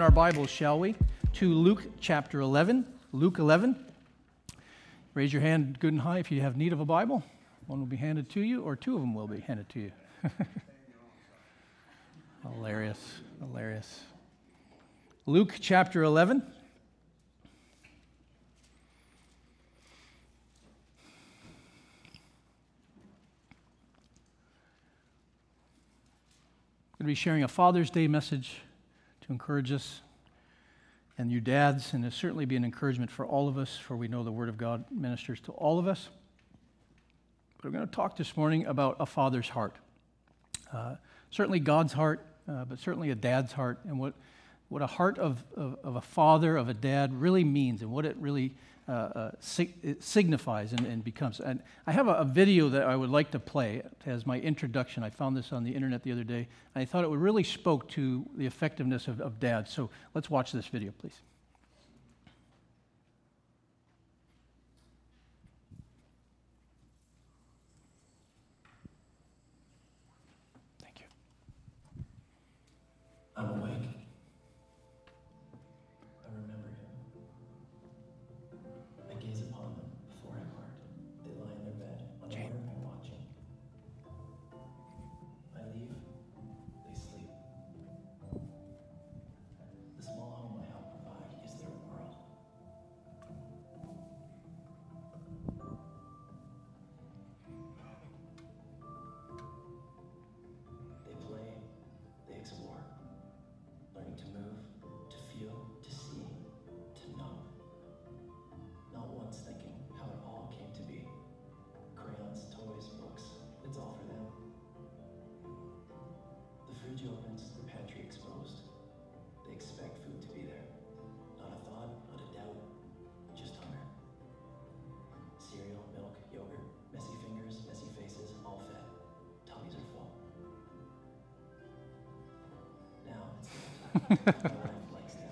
our Bibles, shall we, to Luke chapter 11. Luke 11. Raise your hand good and high if you have need of a Bible. One will be handed to you, or two of them will be handed to you. Hilarious, hilarious. Luke chapter 11. I'm going to be sharing a Father's Day message to encourage us and you dads, and it'll certainly be an encouragement for all of us, for we know the Word of God ministers to all of us. But we're going to talk this morning about a father's heart. Certainly God's heart, but certainly a dad's heart, and what a heart of a father, of a dad really means, and what it really it signifies and becomes. And I have a video that I would like to play as my introduction. I found this on the internet the other day, and I thought it really spoke to the effectiveness of dads. So let's watch this video, please. Thank you. I'm awake. I remember him. I gaze upon them before I part. They lie in their bed, unaware of my watching. I leave, they sleep. The small home I help provide is their world. They play, they explore, learning to move, to feel, to see, to know. Not once thinking how it all came to be. Crayons, toys, books, it's all for them. The fridge opens, the pantry exposed. They expect food to be there. Not a thought, not a doubt, just hunger. Cereal, milk, yogurt, messy fingers, messy faces, all fed. Tummies are full. Now it's their time. My life likes them.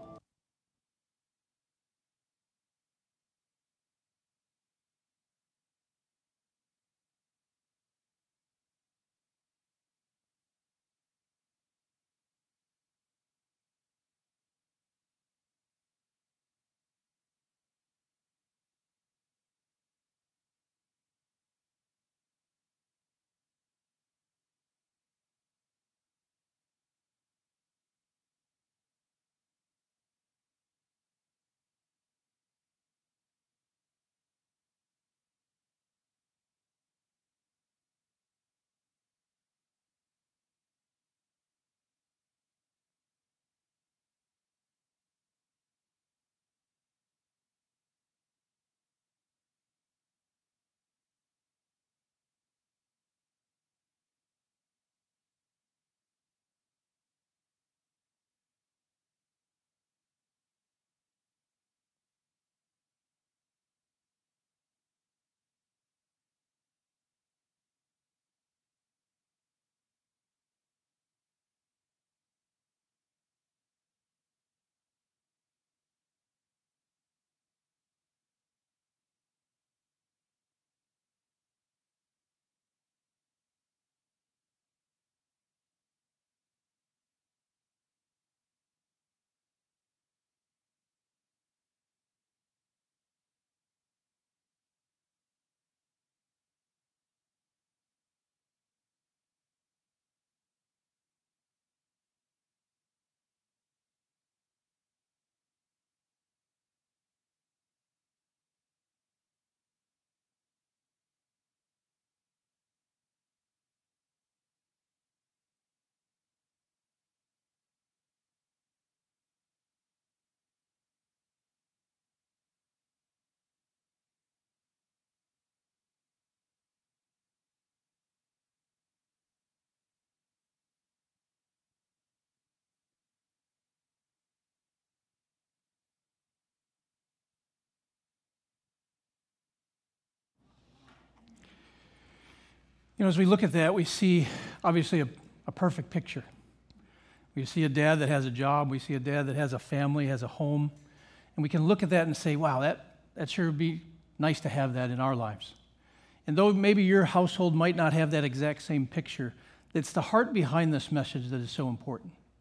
You know, as we look at that, we see obviously a perfect picture. We see a dad that has a job. We see a dad that has a family, has a home. And we can look at that and say, wow, that sure would be nice to have that in our lives. And though maybe your household might not have that exact same picture, it's the heart behind this message that is so important.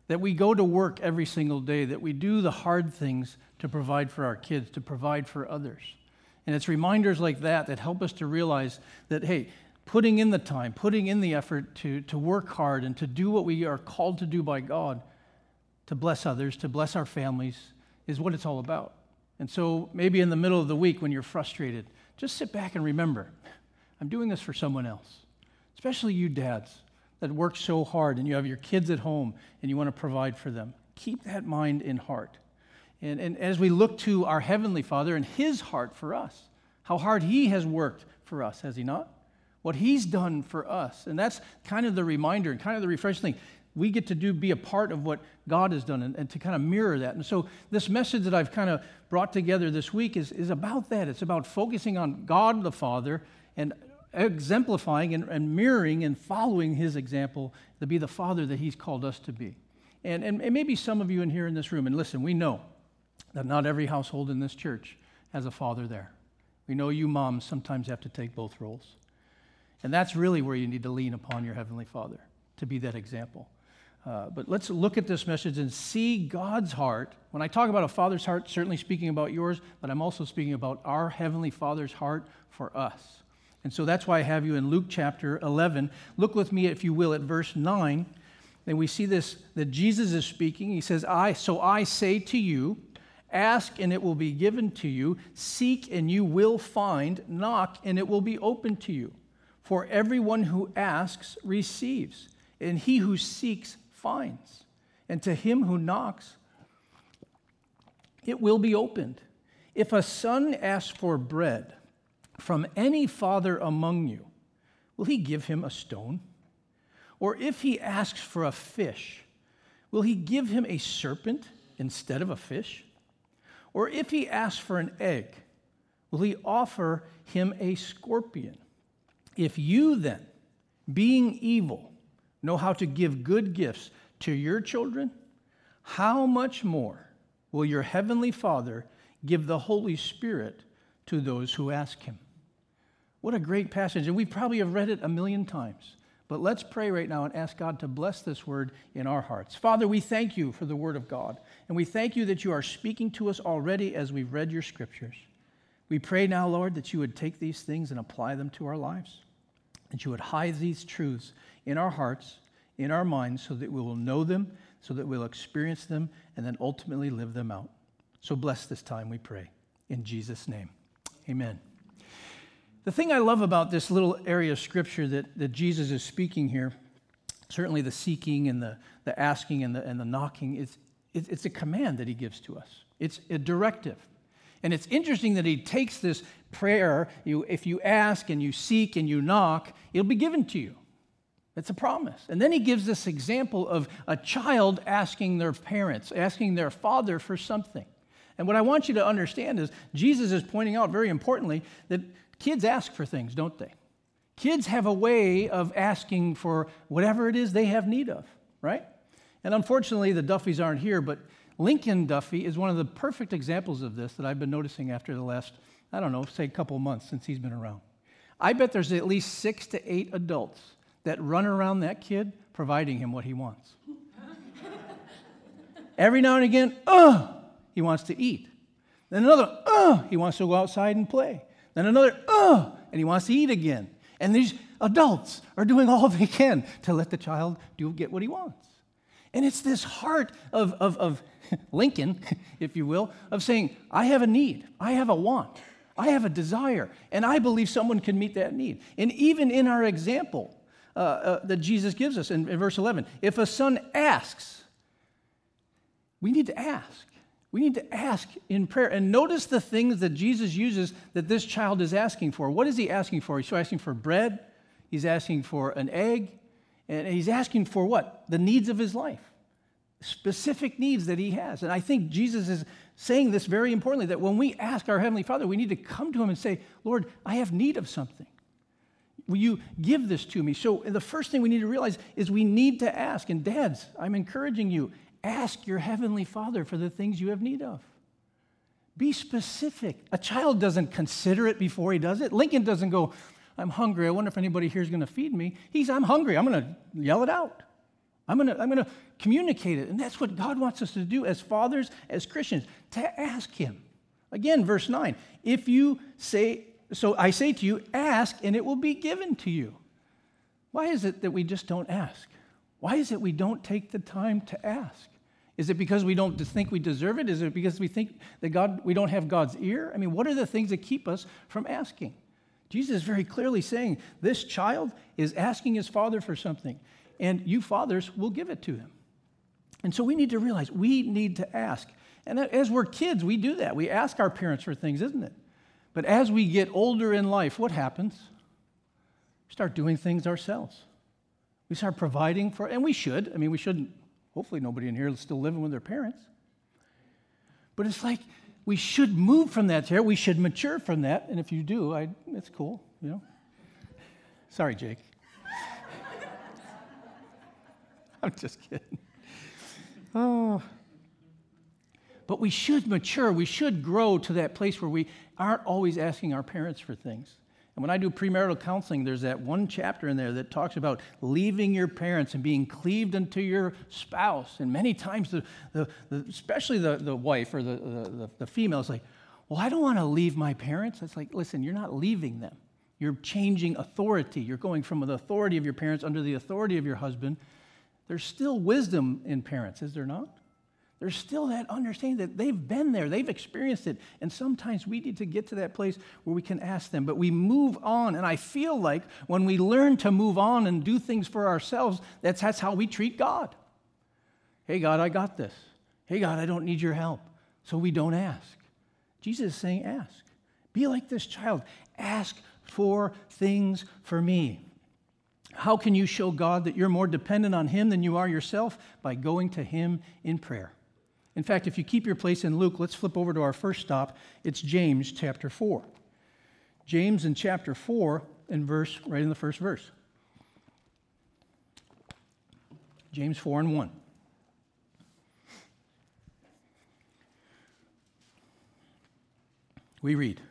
that we go to work every single day, that we do the hard things to provide for our kids, to provide for others. And it's reminders like that that help us to realize that, hey, putting in the time, putting in the effort to work hard and to do what we are called to do by God, to bless others, to bless our families, is what it's all about. And so maybe in the middle of the week when you're frustrated, just sit back and remember, I'm doing this for someone else, especially you dads that work so hard and you have your kids at home and you want to provide for them. Keep that mind in heart. And as we look to our Heavenly Father and His heart for us, how hard He has worked for us, has He not? What He's done for us. And that's kind of the reminder and kind of the refreshing thing. We get to be a part of what God has done and to kind of mirror that. And so this message that I've kind of brought together this week is about that. It's about focusing on God the Father and exemplifying and mirroring and following His example to be the Father that He's called us to be. And maybe some of you in here in this room, and listen, we know that not every household in this church has a father there. We know you moms sometimes have to take both roles. And that's really where you need to lean upon your Heavenly Father to be that example. But let's look at this message and see God's heart. When I talk about a father's heart, certainly speaking about yours, but I'm also speaking about our Heavenly Father's heart for us. And so that's why I have you in Luke chapter 11. Look with me, if you will, at verse 9. And we see this, that Jesus is speaking. He says, So I say to you, ask and it will be given to you. Seek and you will find. Knock and it will be opened to you. For everyone who asks receives, and he who seeks finds. And to him who knocks, it will be opened. If a son asks for bread from any father among you, will he give him a stone? Or if he asks for a fish, will he give him a serpent instead of a fish? Or if he asks for an egg, will he offer him a scorpion? If you then, being evil, know how to give good gifts to your children, how much more will your heavenly Father give the Holy Spirit to those who ask him? What a great passage. And we probably have read it a million times. But let's pray right now and ask God to bless this word in our hearts. Father, we thank you for the word of God. And we thank you that you are speaking to us already as we've read your scriptures. We pray now, Lord, that you would take these things and apply them to our lives. That you would hide these truths in our hearts, in our minds, so that we will know them, so that we'll experience them, and then ultimately live them out. So bless this time, we pray. In Jesus' name, amen. The thing I love about this little area of Scripture that Jesus is speaking here, certainly the seeking and the asking and the knocking, it's a command that he gives to us. It's a directive. And it's interesting that he takes this prayer, if you ask and you seek and you knock, it'll be given to you. It's a promise. And then he gives this example of a child asking their parents, asking their father for something. And what I want you to understand is Jesus is pointing out very importantly that kids ask for things, don't they? Kids have a way of asking for whatever it is they have need of, right? And unfortunately, the Duffys aren't here, but Lincoln Duffy is one of the perfect examples of this that I've been noticing after the last, say a couple months since he's been around. I bet there's at least 6 to 8 adults that run around that kid providing him what he wants. Every now and again, he wants to eat. Then another, he wants to go outside and play. Then another, and he wants to eat again. And these adults are doing all they can to let the child get what he wants. And it's this heart of Lincoln, if you will, of saying, I have a need, I have a want, I have a desire, and I believe someone can meet that need. And even in our example that Jesus gives us in verse 11, if a son asks, we need to ask. We need to ask in prayer. And notice the things that Jesus uses that this child is asking for. What is he asking for? He's asking for bread. He's asking for an egg. And he's asking for what? The needs of his life. Specific needs that he has. And I think Jesus is saying this very importantly, that when we ask our Heavenly Father, we need to come to him and say, Lord, I have need of something. Will you give this to me? So the first thing we need to realize is we need to ask. And dads, I'm encouraging you, ask your Heavenly Father for the things you have need of. Be specific. A child doesn't consider it before he does it. Lincoln doesn't go, I'm hungry. I wonder if anybody here is going to feed me. I'm hungry. I'm going to yell it out. I'm gonna communicate it. And that's what God wants us to do as fathers, as Christians, to ask him. Again, verse 9, if you say, so I say to you, ask and it will be given to you. Why is it that we just don't ask? Why is it we don't take the time to ask? Is it because we don't think we deserve it? Is it because we think that we don't have God's ear? I mean, what are the things that keep us from asking? Jesus is very clearly saying this child is asking his father for something, and you fathers will give it to him. And so we need to realize we need to ask. And as we're kids, we do that. We ask our parents for things, isn't it? But as we get older in life, what happens? We start doing things ourselves. We start providing for, and we should. I mean, we shouldn't. Hopefully nobody in here is still living with their parents. But it's like we should move from that there. We should mature from that. And if you do, it's cool, you know. Sorry, Jake. I'm just kidding. Oh. But we should mature. We should grow to that place where we aren't always asking our parents for things. And when I do premarital counseling, there's that one chapter in there that talks about leaving your parents and being cleaved unto your spouse. And many times, especially the wife or the female is like, well, I don't want to leave my parents. It's like, listen, you're not leaving them. You're changing authority. You're going from the authority of your parents under the authority of your husband. There's still wisdom in parents, is there not? There's still that understanding that they've been there, they've experienced it, and sometimes we need to get to that place where we can ask them, but we move on, and I feel like when we learn to move on and do things for ourselves, that's how we treat God. Hey, God, I got this. Hey, God, I don't need your help, so we don't ask. Jesus is saying ask. Be like this child. Ask for things for me. How can you show God that you're more dependent on him than you are yourself? By going to him in prayer. In fact, if you keep your place in Luke, let's flip over to our first stop. It's James chapter 4. James in chapter 4 and right in the first verse. James 4 and 1. We read.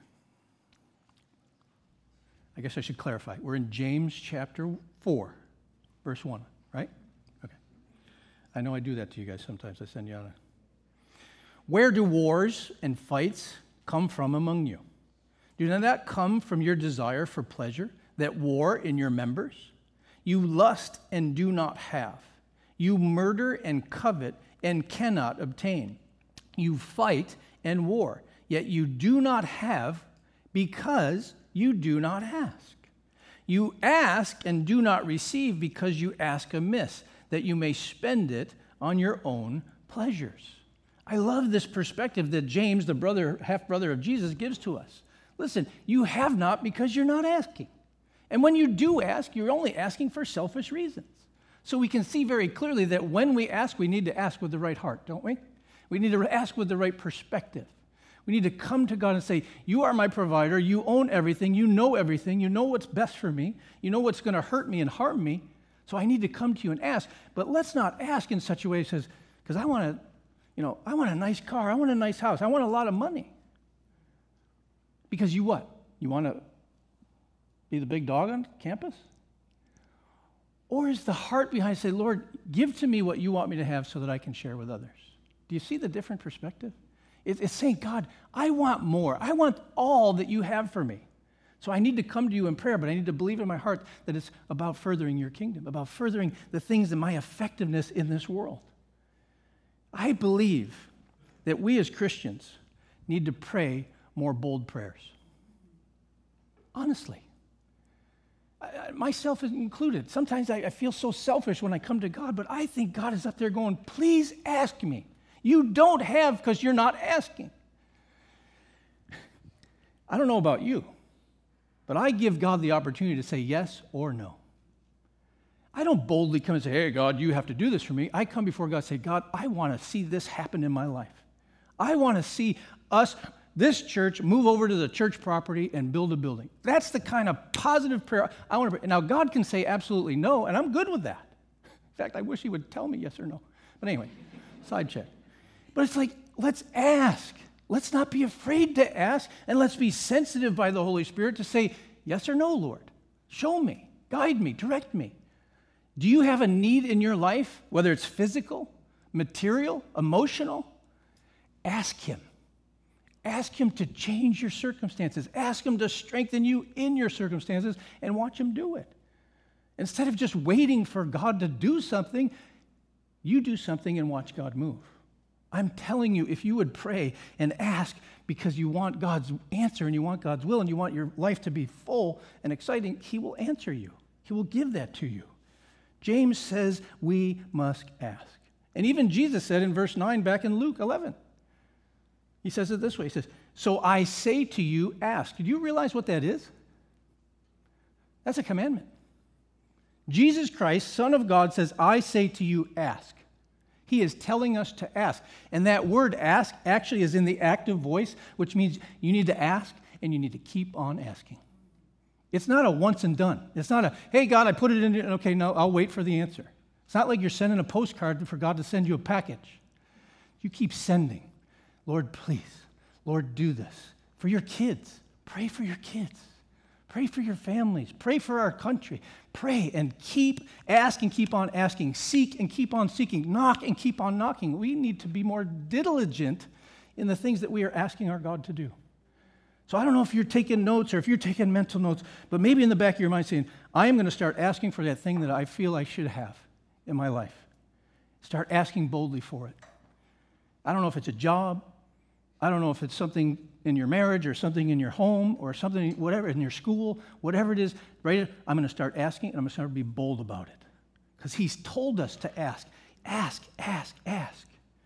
I guess I should clarify. We're in James chapter 4, verse 1, right? Okay. I know I do that to you guys sometimes. I send you on a... Where do wars and fights come from among you? Do not that come from your desire for pleasure, that war in your members? You lust and do not have. You murder and covet and cannot obtain. You fight and war, yet you do not have because you do not ask. You ask and do not receive because you ask amiss, that you may spend it on your own pleasures. I love this perspective that James, the half-brother of Jesus, gives to us. Listen, you have not because you're not asking. And when you do ask, you're only asking for selfish reasons. So we can see very clearly that when we ask, we need to ask with the right heart, don't we? We need to ask with the right perspective. We need to come to God and say, you are my provider, you own everything, you know what's best for me, you know what's going to hurt me and harm me, so I need to come to you and ask. But let's not ask in such a way that says, because I want a nice car, I want a nice house, I want a lot of money. Because you what? You want to be the big dog on campus? Or is the heart behind say, Lord, give to me what you want me to have so that I can share with others? Do you see the different perspective? It's saying, God, I want more. I want all that you have for me. So I need to come to you in prayer, but I need to believe in my heart that it's about furthering your kingdom, about furthering the things and my effectiveness in this world. I believe that we as Christians need to pray more bold prayers. Honestly. Myself included. Sometimes I feel so selfish when I come to God, but I think God is up there going, please ask me. You don't have because you're not asking. I don't know about you, but I give God the opportunity to say yes or no. I don't boldly come and say, hey, God, you have to do this for me. I come before God and say, God, I want to see this happen in my life. I want to see us, this church, move over to the church property and build a building. That's the kind of positive prayer I want to pray. Now, God can say absolutely no, and I'm good with that. In fact, I wish he would tell me yes or no. But anyway, side check. But it's like, let's ask. Let's not be afraid to ask, and let's be sensitive by the Holy Spirit to say, yes or no, Lord. Show me, guide me, direct me. Do you have a need in your life, whether it's physical, material, emotional? Ask him. Ask him to change your circumstances. Ask him to strengthen you in your circumstances and watch him do it. Instead of just waiting for God to do something, you do something and watch God move. I'm telling you, if you would pray and ask because you want God's answer and you want God's will and you want your life to be full and exciting, he will answer you. He will give that to you. James says we must ask. And even Jesus said in verse 9 back in Luke 11, he says it this way. He says, so I say to you, ask. Do you realize what that is? That's a commandment. Jesus Christ, Son of God, says, I say to you, ask. He is telling us to ask. And that word ask actually is in the active voice, which means you need to ask and you need to keep on asking. It's not a once and done. It's not a, hey, God, I put it in, okay, no, I'll wait for the answer. It's not like you're sending a postcard for God to send you a package. You keep sending. Lord, please. Lord, do this. For your kids. Pray for your kids. Pray for your families. Pray for our country. Pray and ask and keep on asking. Seek and keep on seeking. Knock and keep on knocking. We need to be more diligent in the things that we are asking our God to do. So I don't know if you're taking notes or if you're taking mental notes, but maybe in the back of your mind saying, I am going to start asking for that thing that I feel I should have in my life. Start asking boldly for it. I don't know if it's a job. I don't know if it's something in your marriage or something in your home or something, whatever, in your school, whatever it is, right? I'm going to start asking and I'm going to start to be bold about it. Because he's told us to ask. Ask, ask, ask.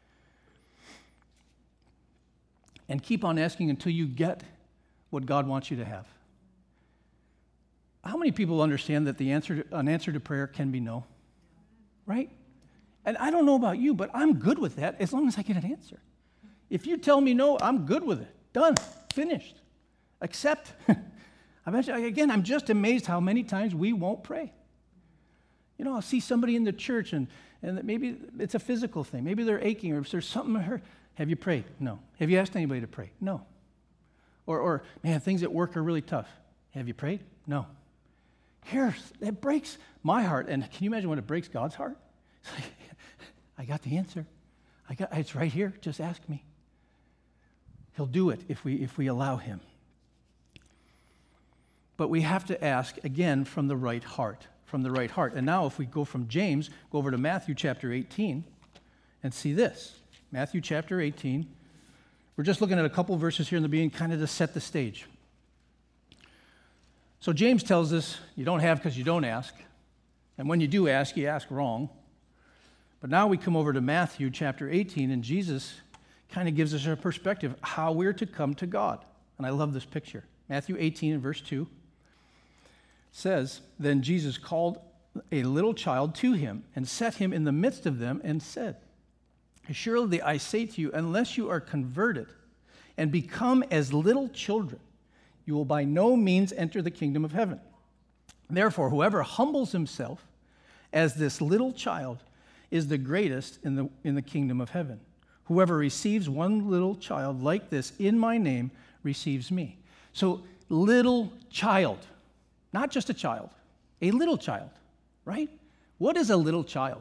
And keep on asking until you get what God wants you to have. How many people understand that an answer to prayer can be no? Right? And I don't know about you, but I'm good with that as long as I get an answer. If you tell me no, I'm good with it. Done. Finished. Accept. I'm just amazed how many times we won't pray. You know, I'll see somebody in the church and maybe it's a physical thing. Maybe they're aching or if there's something hurt. Have you prayed? No. Have you asked anybody to pray? No. Or man, things at work are really tough. Have you prayed? No. It breaks my heart. And can you imagine when it breaks God's heart? It's like, I got the answer. It's right here. Just ask me. He'll do it if we allow him. But we have to ask, again, from the right heart. From the right heart. And now if we go from James, go over to Matthew chapter 18 and see this. Matthew chapter 18. We're just looking at a couple verses here in the beginning, kind of to set the stage. So James tells us you don't have because you don't ask. And when you do ask, you ask wrong. But now we come over to Matthew chapter 18, and Jesus kind of gives us a perspective how we're to come to God. And I love this picture. Matthew 18 and verse 2 says, Then Jesus called a little child to him and set him in the midst of them and said, Surely I say to you, unless you are converted and become as little children, you will by no means enter the kingdom of heaven. Therefore, whoever humbles himself as this little child is the greatest in the kingdom of heaven. Whoever receives one little child like this in my name receives me. So, little child, not just a child, a little child, right? What is a little child?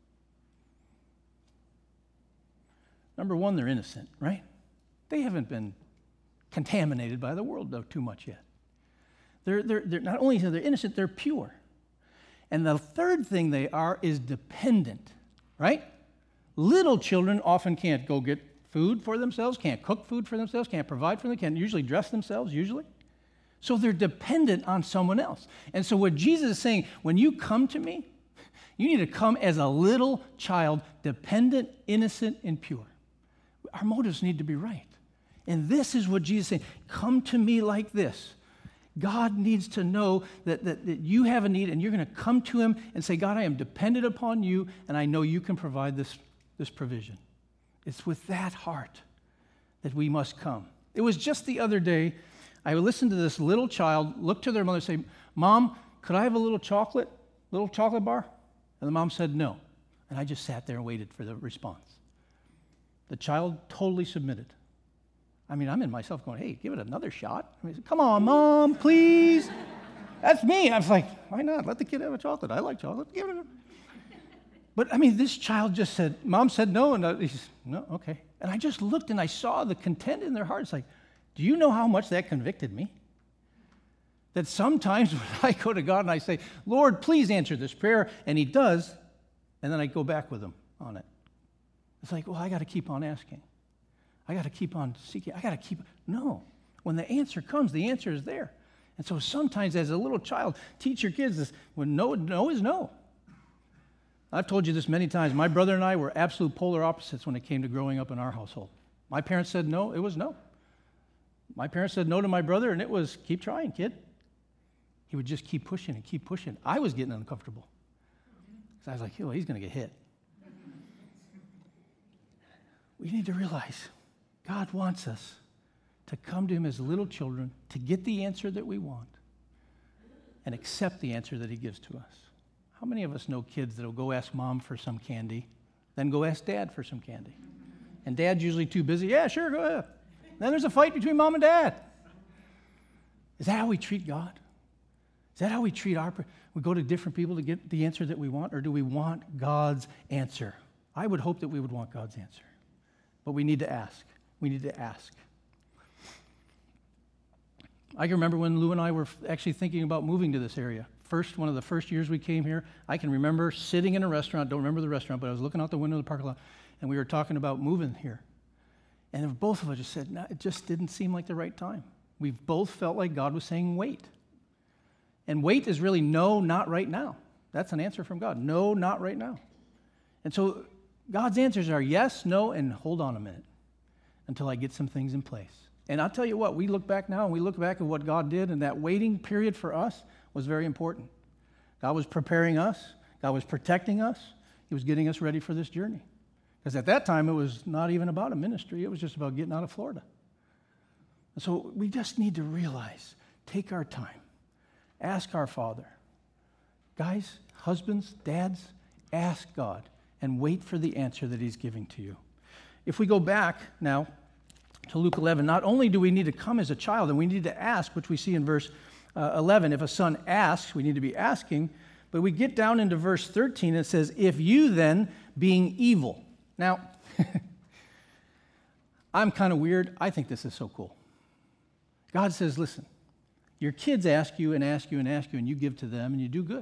Number one, they're innocent, right? They haven't been contaminated by the world though too much yet. They're not only are they innocent, they're pure. And the third thing they are is dependent, right? Little children often can't go get food for themselves, can't cook food for themselves, can't provide for them, can't usually dress themselves, usually. So they're dependent on someone else. And so what Jesus is saying, when you come to me, you need to come as a little child, dependent, innocent, and pure. Our motives need to be right. And this is what Jesus is saying. Come to me like this. God needs to know that you have a need, and you're going to come to him and say, God, I am dependent upon you, and I know you can provide this provision. It's with that heart that we must come. It was just the other day, I listened to this little child look to their mother and say, Mom, could I have a little chocolate bar? And the mom said no. And I just sat there and waited for the response. The child totally submitted. I mean, I'm in myself going, hey, give it another shot. I mean, come on, Mom, please. That's me. I was like, why not? Let the kid have a chocolate. I like chocolate. Give it a But I mean, this child just said, Mom said no, and he said, no, okay. And I just looked and I saw the content in their hearts. Like, do you know how much that convicted me? That sometimes when I go to God and I say, Lord, please answer this prayer, and he does, and then I go back with him on it. It's like, well, I got to keep on asking. I got to keep on seeking. No. When the answer comes, the answer is there. And so sometimes as a little child, teach your kids this, when no is no. I've told you this many times. My brother and I were absolute polar opposites when it came to growing up in our household. My parents said no, it was no. My parents said no to my brother, and it was, keep trying, kid. He would just keep pushing and keep pushing. I was getting uncomfortable. So I was like, oh, he's going to get hit. We need to realize God wants us to come to him as little children, to get the answer that we want, and accept the answer that he gives to us. How many of us know kids that will go ask mom for some candy, then go ask dad for some candy? And dad's usually too busy. Yeah, sure, go ahead. Then there's a fight between mom and dad. Is that how we treat God? Is that how we treat we go to different people to get the answer that we want, or do we want God's answer? I would hope that we would want God's answer. But we need to ask. We need to ask. I can remember when Lou and I were actually thinking about moving to this area. One of the first years we came here, I can remember sitting in a restaurant, don't remember the restaurant, but I was looking out the window of the parking lot, and we were talking about moving here. And both of us just said, no, it just didn't seem like the right time. We both felt like God was saying, wait. And wait is really no, not right now. That's an answer from God. No, not right now. And so God's answers are yes, no, and hold on a minute until I get some things in place. And I'll tell you what, we look back now and we look back at what God did, and that waiting period for us was very important. God was preparing us. God was protecting us. He was getting us ready for this journey. Because at that time, it was not even about a ministry. It was just about getting out of Florida. And so we just need to realize, take our time. Ask our Father. Guys, husbands, dads, ask God and wait for the answer that he's giving to you. If we go back now to Luke 11, not only do we need to come as a child and we need to ask, which we see in verse 11, if a son asks, we need to be asking, but we get down into verse 13 and it says, if you then, being evil. Now, I'm kind of weird. I think this is so cool. God says, listen, your kids ask you and ask you and ask you, and you give to them and you do good.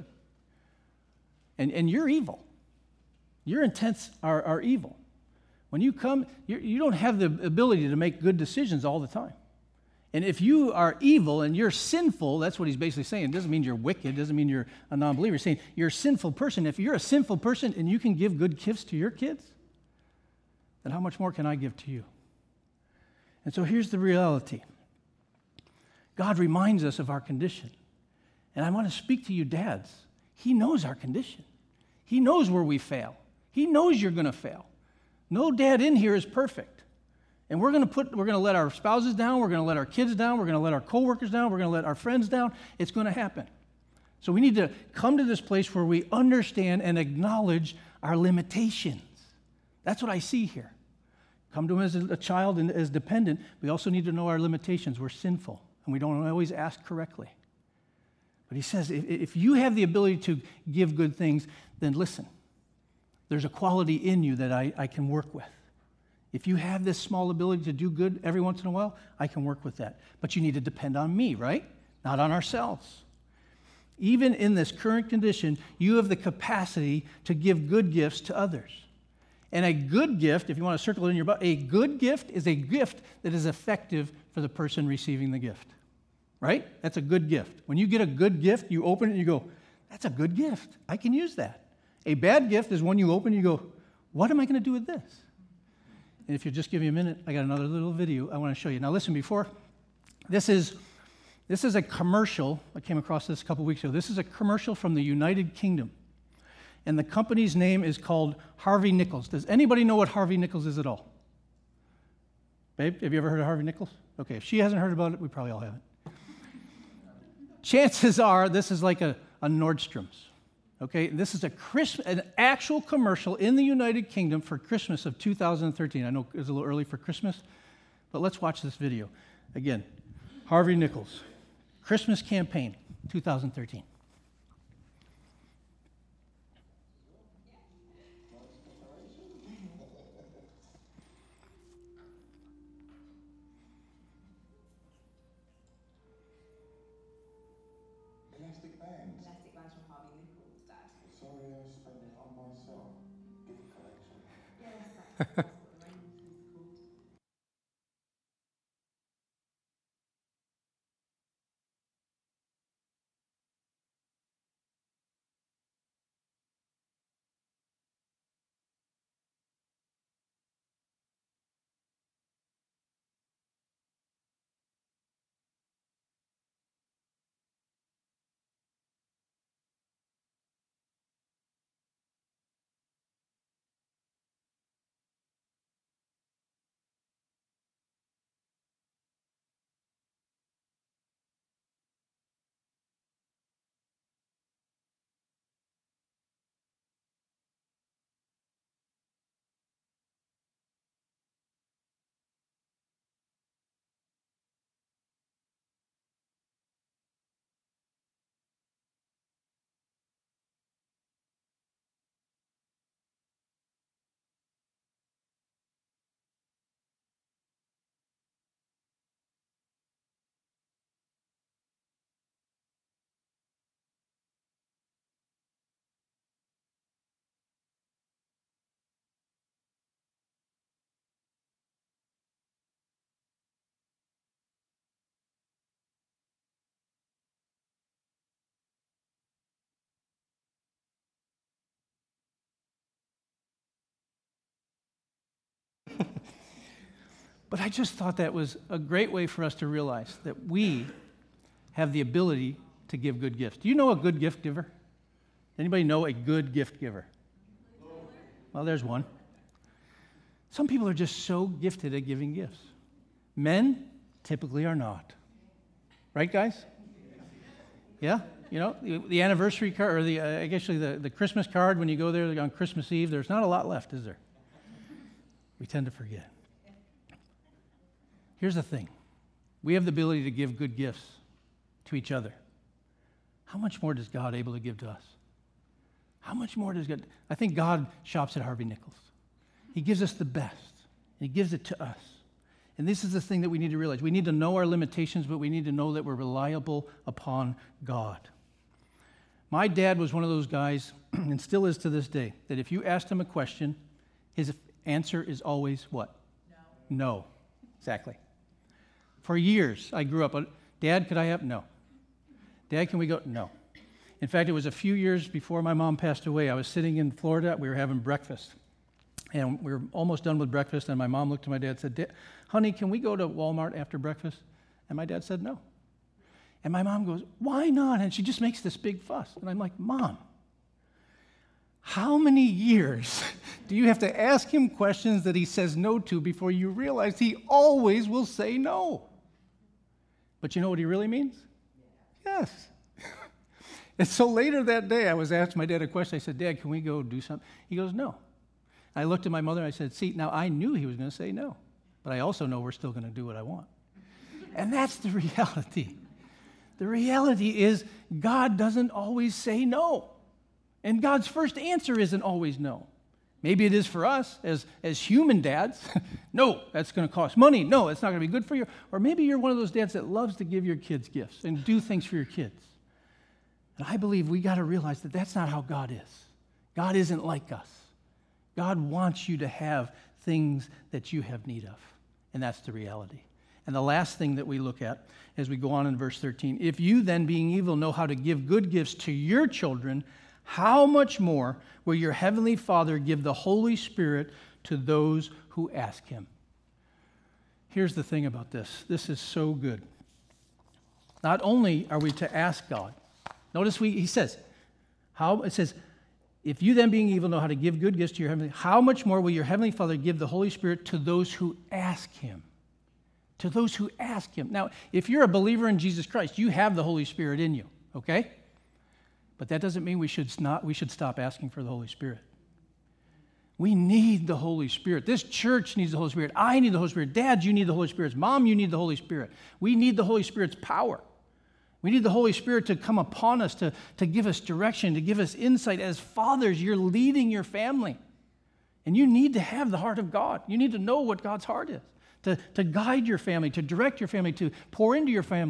And you're evil. Your intents are evil. When you come, you don't have the ability to make good decisions all the time. And if you are evil and you're sinful, that's what he's basically saying. It doesn't mean you're wicked. It doesn't mean you're a non-believer. He's saying you're a sinful person. If you're a sinful person and you can give good gifts to your kids, then how much more can I give to you? And so here's the reality. God reminds us of our condition. And I want to speak to you dads. He knows our condition. He knows where we fail. He knows you're going to fail. No dad in here is perfect. And we're going to let our spouses down, we're going to let our kids down, we're going to let our coworkers down, we're going to let our friends down. It's going to happen. So we need to come to this place where we understand and acknowledge our limitations. That's what I see here. Come to him as a child and as dependent. We also need to know our limitations. We're sinful, and we don't always ask correctly. But he says, if you have the ability to give good things, then listen. There's a quality in you that I can work with. If you have this small ability to do good every once in a while, I can work with that. But you need to depend on me, right? Not on ourselves. Even in this current condition, you have the capacity to give good gifts to others. And a good gift, if you want to circle it in your Bible, a good gift is a gift that is effective for the person receiving the gift. Right? That's a good gift. When you get a good gift, you open it and you go, that's a good gift. I can use that. A bad gift is one you open and you go, what am I going to do with this? And if you'll just give me a minute, I got another little video I want to show you. Now listen, this is a commercial. I came across this a couple weeks ago. This is a commercial from the United Kingdom. And the company's name is called Harvey Nichols. Does anybody know what Harvey Nichols is at all? Babe, have you ever heard of Harvey Nichols? Okay, if she hasn't heard about it, we probably all haven't. Chances are this is like a Nordstrom's. Okay, this is an actual commercial in the United Kingdom for Christmas of 2013. I know it was a little early for Christmas, but let's watch this video. Again, Harvey Nichols, Christmas campaign, 2013. plastic bags. Plastic bags from Harvey Nichols, Dad. Sorry, I spent it on myself. Gift collection. Yes, that's what the range is called. But I just thought that was a great way for us to realize that we have the ability to give good gifts. Do you know a good gift giver? Anybody know a good gift giver? Well, there's one. Some people are just so gifted at giving gifts. Men typically are not. Right, guys? Yeah? You know, the anniversary card, or the Christmas card, when you go there on Christmas Eve, there's not a lot left, is there? We tend to forget. Here's the thing. We have the ability to give good gifts to each other. How much more does God able to give to us? How much more does God? I think God shops at Harvey Nichols. He gives us the best. He gives it to us. And this is the thing that we need to realize. We need to know our limitations, but we need to know that we're reliable upon God. My dad was one of those guys, and still is to this day, that if you asked him a question, his answer is always what? No. No. Exactly. For years, I grew up, Dad, could I have? No. Dad, can we go? No. In fact, it was a few years before my mom passed away. I was sitting in Florida. We were having breakfast. And we were almost done with breakfast, and my mom looked at my dad and said, honey, can we go to Walmart after breakfast? And my dad said no. And my mom goes, why not? And she just makes this big fuss. And I'm like, Mom, how many years do you have to ask him questions that he says no to before you realize he always will say no? But you know what he really means? Yes. And so later that day, I was asked my dad a question. I said, Dad, can we go do something? He goes, no. I looked at my mother and I said, see, now I knew he was going to say no, but I also know we're still going to do what I want. And that's the reality. The reality is God doesn't always say no. And God's first answer isn't always no. Maybe it is for us as human dads. No, that's going to cost money. No, it's not going to be good for you. Or maybe you're one of those dads that loves to give your kids gifts and do things for your kids. And I believe we got to realize that that's not how God is. God isn't like us. God wants you to have things that you have need of. And that's the reality. And the last thing that we look at as we go on in verse 13, if you then, being evil, know how to give good gifts to your children, how much more will your heavenly Father give the Holy Spirit to those who ask him? Here's the thing about this. This is so good. Not only are we to ask God, notice he says, if you then being evil know how to give good gifts to your heavenly, how much more will your heavenly Father give the Holy Spirit to those who ask him? To those who ask him. Now, if you're a believer in Jesus Christ, you have the Holy Spirit in you, okay? But that doesn't mean we should stop asking for the Holy Spirit. We need the Holy Spirit. This church needs the Holy Spirit. I need the Holy Spirit. Dad, you need the Holy Spirit. Mom, you need the Holy Spirit. We need the Holy Spirit's power. We need the Holy Spirit to come upon us, to give us direction, to give us insight. As fathers, you're leading your family. And you need to have the heart of God. You need to know what God's heart is, to guide your family, to direct your family, to pour into your family,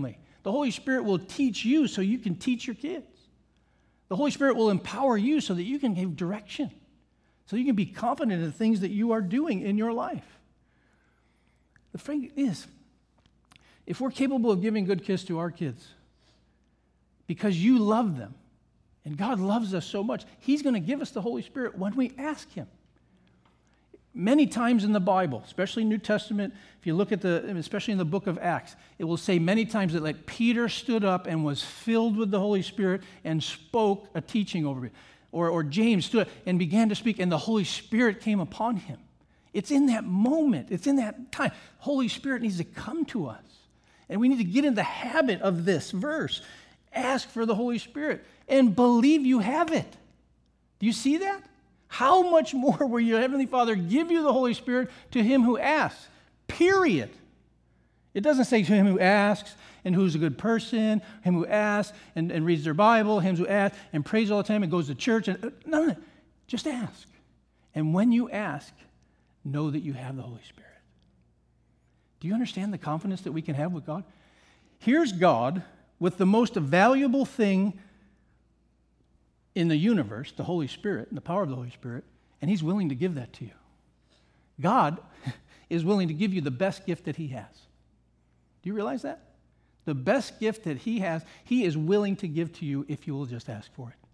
The Holy Spirit will teach you so you can teach your kids. The Holy Spirit will empower you so that you can give direction, so you can be confident in the things that you are doing in your life. The thing is, if we're capable of giving good gifts to our kids because you love them, and God loves us so much, He's going to give us the Holy Spirit when we ask Him. Many times in the Bible, especially New Testament, if you look at especially in the book of Acts, it will say many times that like Peter stood up and was filled with the Holy Spirit and spoke a teaching over it. Or James stood up and began to speak, and the Holy Spirit came upon him. It's in that moment, it's in that time. Holy Spirit needs to come to us. And we need to get in the habit of this verse. Ask for the Holy Spirit and believe you have it. Do you see that? How much more will your Heavenly Father give you the Holy Spirit to him who asks? Period. It doesn't say to him who asks and who's a good person, him who asks and reads their Bible, him who asks and prays all the time and goes to church. And none of that. Just ask. And when you ask, know that you have the Holy Spirit. Do you understand the confidence that we can have with God? Here's God with the most valuable thing in the universe, the Holy Spirit, and the power of the Holy Spirit, and He's willing to give that to you. God is willing to give you the best gift that He has. Do you realize that? The best gift that He has, He is willing to give to you if you will just ask for it.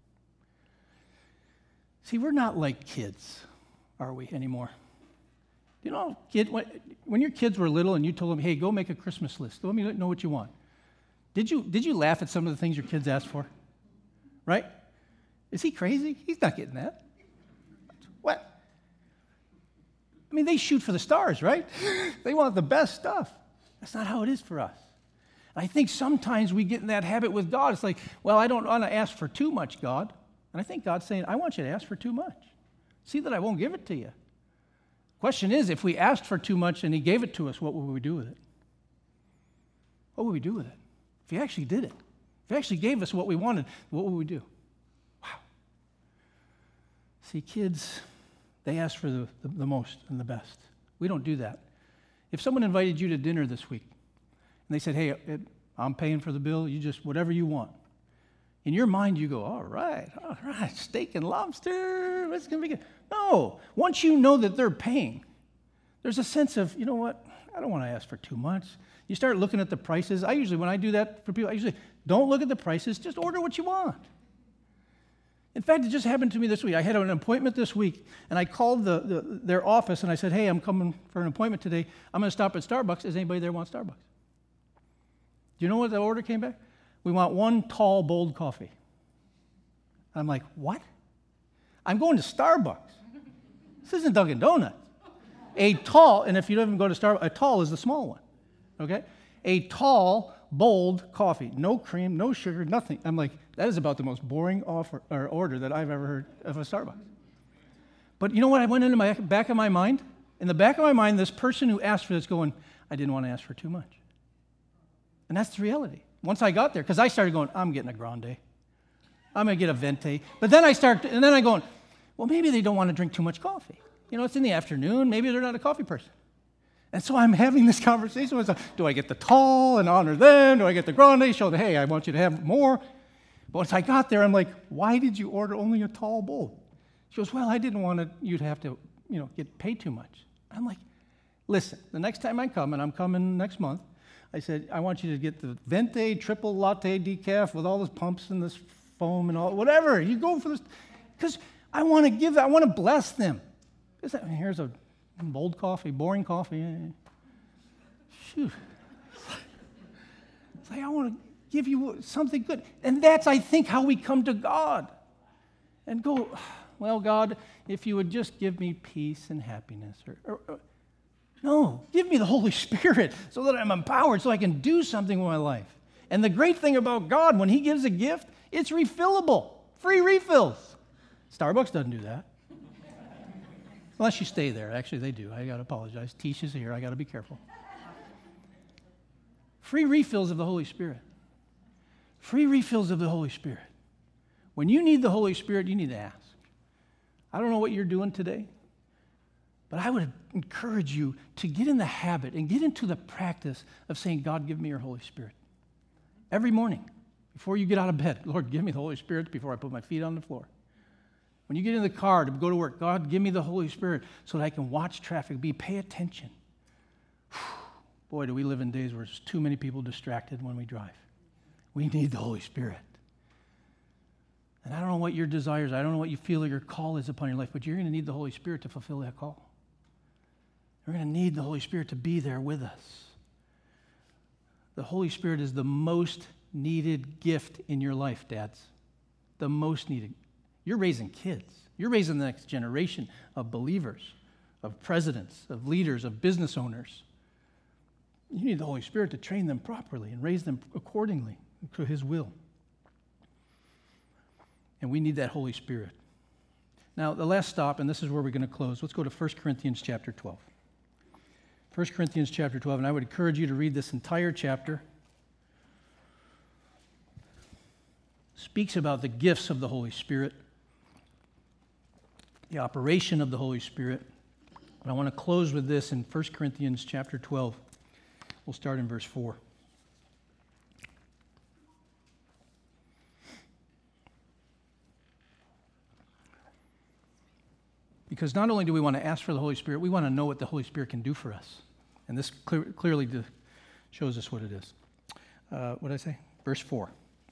See, we're not like kids, are we, anymore? You know, when your kids were little and you told them, hey, go make a Christmas list. Let me know what you want. Did you laugh at some of the things your kids asked for? Right? Is he crazy? He's not getting that. What? I mean, they shoot for the stars, right? They want the best stuff. That's not how it is for us. I think sometimes we get in that habit with God. It's like, well, I don't want to ask for too much, God. And I think God's saying, I want you to ask for too much. See that I won't give it to you. Question is, if we asked for too much and He gave it to us, what would we do with it? What would we do with it? If He actually did it, if He actually gave us what we wanted, what would we do? Wow. See, kids, they ask for the most and the best. We don't do that. If someone invited you to dinner this week, and they said, hey, I'm paying for the bill, you just, whatever you want. In your mind, you go, all right, steak and lobster, it's going to be good. No, once you know that they're paying, there's a sense of, you know what, I don't want to ask for too much. You start looking at the prices. When I do that for people, I usually don't look at the prices, just order what you want. In fact, it just happened to me this week. I had an appointment this week, and I called their office, and I said, hey, I'm coming for an appointment today. I'm going to stop at Starbucks. Does anybody there want Starbucks? Do you know what the order came back? We want one tall, bold coffee. I'm like, what? I'm going to Starbucks. This isn't Dunkin' Donuts. A tall, and if you don't even go to Starbucks, a tall is the small one, okay? A tall, bold coffee. No cream, no sugar, nothing. I'm like, that is about the most boring order that I've ever heard of a Starbucks. But you know what? I went into my back of my mind? In the back of my mind, this person who asked for this going, I didn't want to ask for too much. And that's the reality. Once I got there, because I started going, I'm getting a grande. I'm going to get a venti. But then I'm going, well, maybe they don't want to drink too much coffee. You know, it's in the afternoon. Maybe they're not a coffee person. And so I'm having this conversation with them. Do I get the tall and honor them? Do I get the grande? Show them, hey, I want you to have more. But once I got there, I'm like, why did you order only a tall bowl? She goes, well, I didn't want you to have to, get paid too much. I'm like, listen, the next time I come, and I'm coming next month, I said, I want you to get the venti triple latte decaf with all those pumps and this foam and all, whatever. You go for this, because I want to bless them. Here's a bold coffee, boring coffee. Shoot. It's like, I want to give you something good. And that's, I think, how we come to God. And go, well, God, if you would just give me peace and happiness. No, give me the Holy Spirit so that I'm empowered, so I can do something with my life. And the great thing about God, when He gives a gift, it's refillable. Free refills. Starbucks doesn't do that. Unless you stay there. Actually, they do. I got to apologize. Tish is here. I got to be careful. Free refills of the Holy Spirit. Free refills of the Holy Spirit. When you need the Holy Spirit, you need to ask. I don't know what you're doing today, but I would encourage you to get in the habit and get into the practice of saying, God, give me your Holy Spirit. Every morning, before you get out of bed, Lord, give me the Holy Spirit before I put my feet on the floor. When you get in the car to go to work, God, give me the Holy Spirit so that I can watch traffic, pay attention. Boy, do we live in days where there's too many people distracted when we drive. We need the Holy Spirit. And I don't know what your desires, I don't know what you feel your call is upon your life, but you're going to need the Holy Spirit to fulfill that call. You're going to need the Holy Spirit to be there with us. The Holy Spirit is the most needed gift in your life, dads. The most needed. You're raising kids. You're raising the next generation of believers, of presidents, of leaders, of business owners. You need the Holy Spirit to train them properly and raise them accordingly to His will. And we need that Holy Spirit. Now, the last stop, and this is where we're going to close. Let's go to 1 Corinthians chapter 12. 1 Corinthians chapter 12, and I would encourage you to read this entire chapter. Speaks about the gifts of the Holy Spirit, the operation of the Holy Spirit. And I want to close with this in 1 Corinthians chapter 12. We'll start in verse 4. Because not only do we want to ask for the Holy Spirit, we want to know what the Holy Spirit can do for us. And this clearly shows us what it is. What did I say? Verse 4.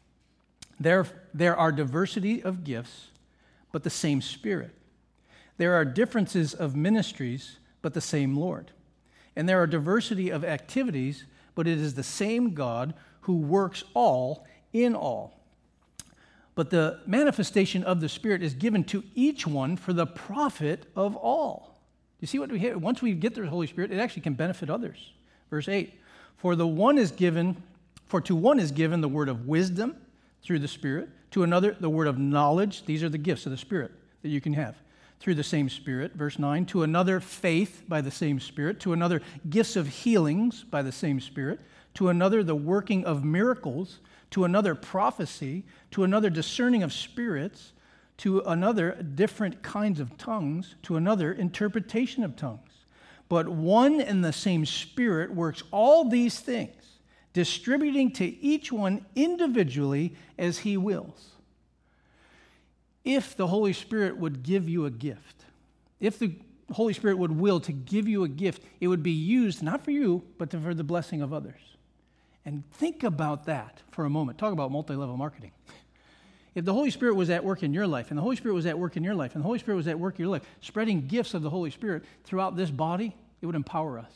There are diversity of gifts, but the same Spirit. There are differences of ministries, but the same Lord. And there are diversity of activities, but it is the same God who works all in all. But the manifestation of the Spirit is given to each one for the profit of all. You see what we have? Once we get the Holy Spirit, it actually can benefit others. Verse 8, for to one is given the word of wisdom through the Spirit, to another the word of knowledge. These are the gifts of the Spirit that you can have through the same Spirit. Verse 9, to another faith by the same Spirit, to another gifts of healings by the same Spirit, to another the working of miracles, to another prophecy, to another discerning of spirits, to another different kinds of tongues, to another interpretation of tongues. But one and the same Spirit works all these things, distributing to each one individually as He wills. If the Holy Spirit would give you a gift, if the Holy Spirit would will to give you a gift, it would be used not for you, but for the blessing of others. And think about that for a moment. Talk about multi-level marketing. If the Holy Spirit was at work in your life, and the Holy Spirit was at work in your life, and the Holy Spirit was at work in your life, spreading gifts of the Holy Spirit throughout this body, it would empower us.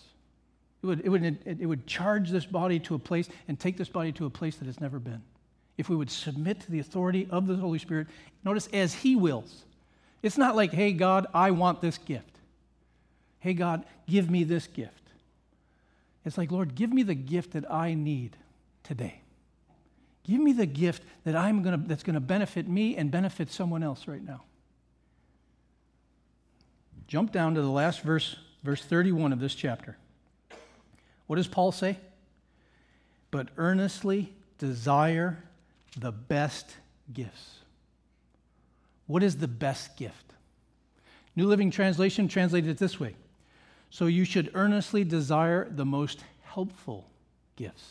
It would charge this body to a place and take this body to a place that it's never been. If we would submit to the authority of the Holy Spirit, notice, as He wills. It's not like, hey, God, I want this gift. Hey, God, give me this gift. It's like, Lord, give me the gift that I need today. Give me the gift that that's going to benefit me and benefit someone else right now. Jump down to the last verse 31 of this chapter. What does Paul say? But earnestly desire the best gifts. What is the best gift? New Living Translation translated it this way. So you should earnestly desire the most helpful gifts.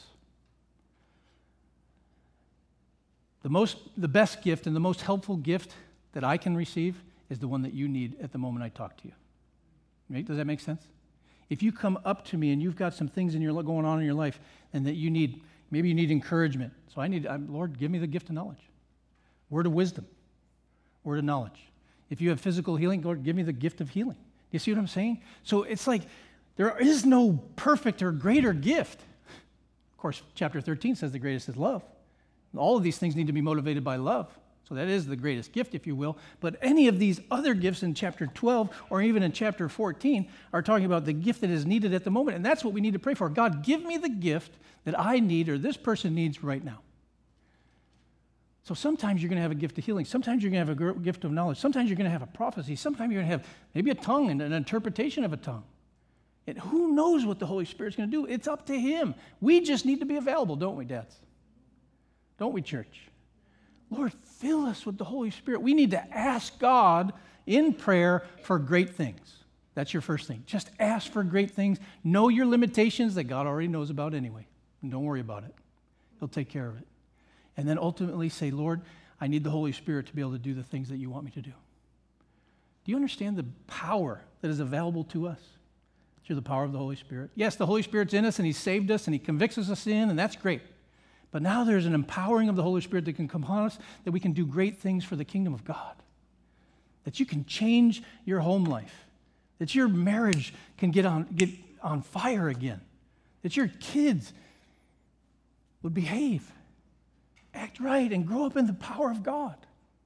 The best gift and the most helpful gift that I can receive is the one that you need at the moment I talk to you. Right? Does that make sense? If you come up to me and you've got some things going on in your life and that maybe you need encouragement. So Lord, give me the gift of knowledge. Word of wisdom. Word of knowledge. If you have physical healing, Lord, give me the gift of healing. You see what I'm saying? So it's like there is no perfect or greater gift. Of course, chapter 13 says the greatest is love. All of these things need to be motivated by love. So that is the greatest gift, if you will. But any of these other gifts in chapter 12 or even in chapter 14 are talking about the gift that is needed at the moment. And that's what we need to pray for. God, give me the gift that I need or this person needs right now. So sometimes you're going to have a gift of healing. Sometimes you're going to have a gift of knowledge. Sometimes you're going to have a prophecy. Sometimes you're going to have maybe a tongue and an interpretation of a tongue. And who knows what the Holy Spirit's going to do? It's up to Him. We just need to be available, don't we, dads? Don't we, church? Lord, fill us with the Holy Spirit. We need to ask God in prayer for great things. That's your first thing. Just ask for great things. Know your limitations that God already knows about anyway. And don't worry about it. He'll take care of it. And then ultimately say, Lord, I need the Holy Spirit to be able to do the things that you want me to do. Do you understand the power that is available to us through the power of the Holy Spirit? Yes, the Holy Spirit's in us, and He saved us, and He convicts us of sin, and that's great. But now there's an empowering of the Holy Spirit that can come upon us, that we can do great things for the kingdom of God. That you can change your home life. That your marriage can get on fire again. That your kids would behave, act right, and grow up in the power of God.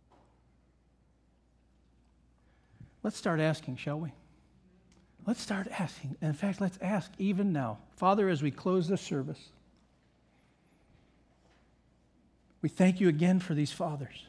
Let's start asking, shall we? Let's start asking. In fact, let's ask even now. Father, as we close this service, we thank you again for these fathers.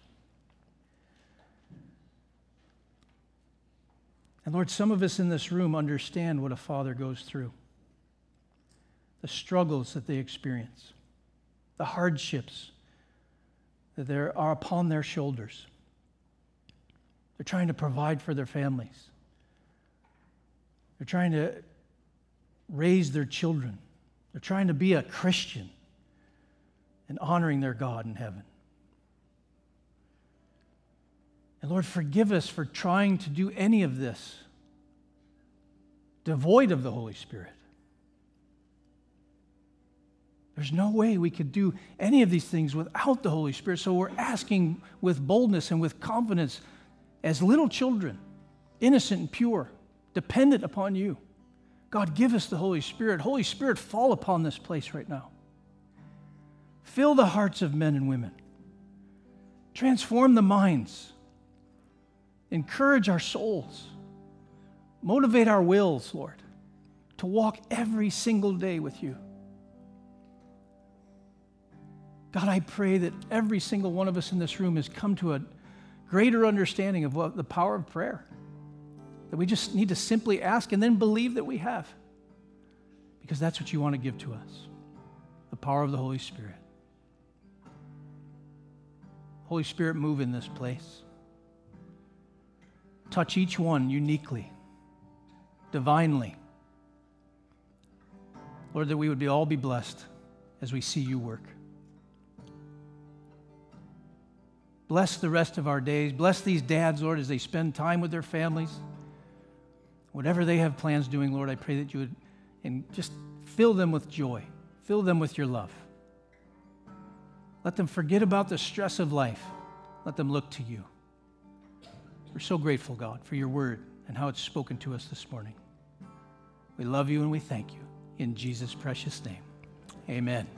And Lord, some of us in this room understand what a father goes through, the struggles that they experience, the hardships that are upon their shoulders. They're trying to provide for their families. They're trying to raise their children. They're trying to be a Christian and honoring their God in heaven. And Lord, forgive us for trying to do any of this devoid of the Holy Spirit. There's no way we could do any of these things without the Holy Spirit. So we're asking with boldness and with confidence as little children, innocent and pure, dependent upon you. God, give us the Holy Spirit. Holy Spirit, fall upon this place right now. Fill the hearts of men and women. Transform the minds. Encourage our souls. Motivate our wills, Lord, to walk every single day with you. God, I pray that every single one of us in this room has come to a greater understanding of what the power of prayer. That we just need to simply ask and then believe that we have. Because that's what you want to give to us. The power of the Holy Spirit. Holy Spirit, move in this place. Touch each one uniquely, divinely. Lord, that we would all be blessed as we see you work. Bless the rest of our days. Bless these dads, Lord, as they spend time with their families. Whatever they have plans doing, Lord, I pray that you would and just fill them with joy. Fill them with your love. Let them forget about the stress of life. Let them look to you. We're so grateful, God, for your word and how it's spoken to us this morning. We love you and we thank you. In Jesus' precious name, amen.